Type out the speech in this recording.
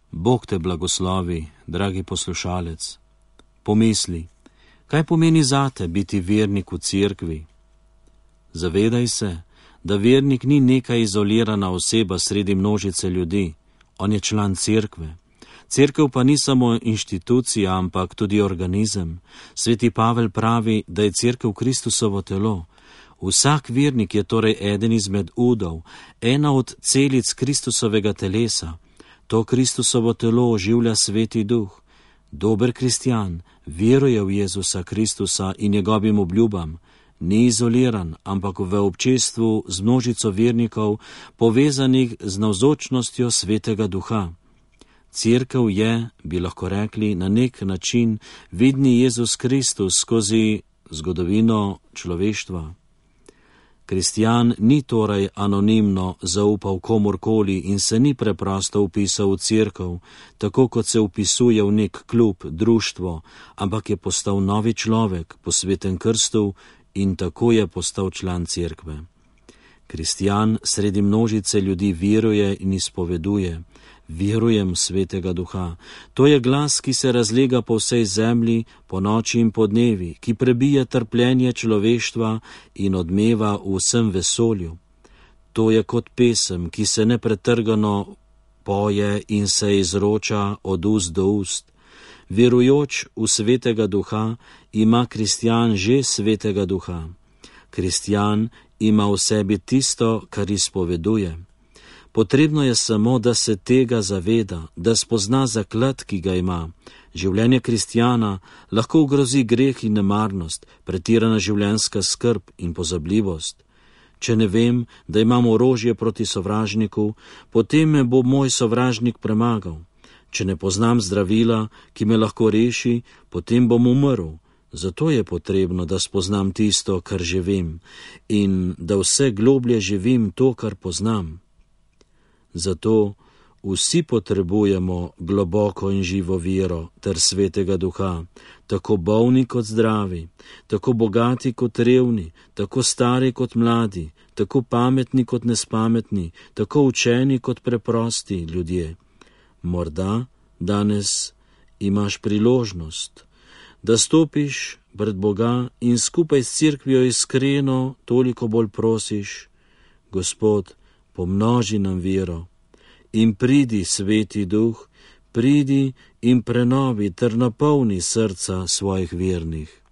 Bog te blagoslovi, dragi poslušalec. Pomisli, kaj pomeni zate biti vernik v cerkvi? Zavedaj se, da vernik ni neka izolirana oseba sredi množice ljudi, on je član cerkve. Cerkev pa ni samo inštitucija, ampak tudi organizem. Sveti Pavel pravi, da je cerkev Kristusovo telo. Vsak vernik je torej eden izmed udov, ena od celic Kristusovega telesa. To Kristusovo telo oživlja Sveti Duh. Dober kristjan veruje v Jezusa Kristusa in njegovim obljubam. Ni izoliran, ampak v občestvu z množico vernikov, povezanih z navzočnostjo Svetega Duha. Cerkev je, bi lahko rekli, na nek način vidni Jezus Kristus skozi zgodovino človeštva. Kristjan ni torej anonimno zaupal komorkoli in se ni preprosto vpisal v cerkev, tako kot se vpisuje v nek klub, društvo, ampak je postal novi človek po svetem krstu in tako je postal član cerkve. Kristjan sredi množice ljudi veruje in izpoveduje: verujem v Svetega Duha. To je glas, ki se razlega po vsej zemlji, po noči in po dnevi, ki prebija trpljenje človeštva in odmeva v vsem vesolju. To je kot pesem, ki se nepretrgano poje in se izroča od ust do ust. Verujoč v Svetega Duha ima kristjan že Svetega Duha. Kristjan ima v sebi tisto, kar izpoveduje. Potrebno je samo, da se tega zaveda, da spozna zaklad, ki ga ima. Življenje kristjana lahko ogrozi greh in nemarnost, pretirana življenjska skrb in pozabljivost. Če ne vem, da imam orožje proti sovražniku, potem me bo moj sovražnik premagal. Če ne poznam zdravila, ki me lahko reši, potem bom umrl. Zato je potrebno, da spoznam tisto, kar že vem, in da vse globlje živim to, kar poznam. Zato vsi potrebujemo globoko in živo vero ter Svetega Duha, tako bolni kot zdravi, tako bogati kot revni, tako stari kot mladi, tako pametni kot nespametni, tako učeni kot preprosti ljudje. Morda danes imaš priložnost, da stopiš pred Boga in skupaj s cerkvijo iskreno toliko bolj prosiš: Gospod, pomnoži nam vero in pridi, Sveti Duh, pridi in prenovi ter napolni srca svojih vernih.